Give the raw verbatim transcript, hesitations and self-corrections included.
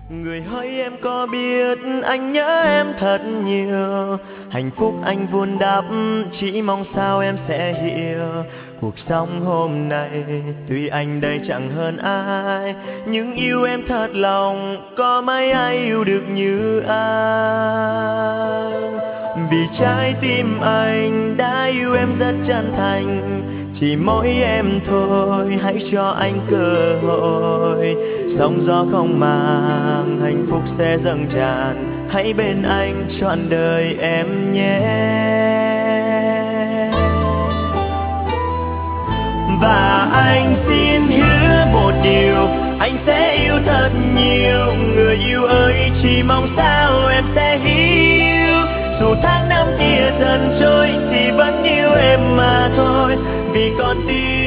Người hỡi em có biết anh nhớ em thật nhiều. Hạnh phúc anh vun đắp, chỉ mong sao em sẽ hiểu. Cuộc sống hôm nay tuy anh đây chẳng hơn ai, nhưng yêu em thật lòng, có mấy ai yêu được như anh. Vì trái tim anh đã yêu em rất chân thành, chỉ mỗi em thôi hãy cho anh cơ hội. Sóng gió không màng, hạnh phúc sẽ dâng tràn, hãy bên anh trọn đời em nhé. Và anh xin hứa một điều, anh sẽ yêu thật nhiều. Người yêu ơi, chỉ mong sao em sẽ hiểu. Dù tháng năm kia dần trôi thì vẫn yêu em mà thôi, vì con tim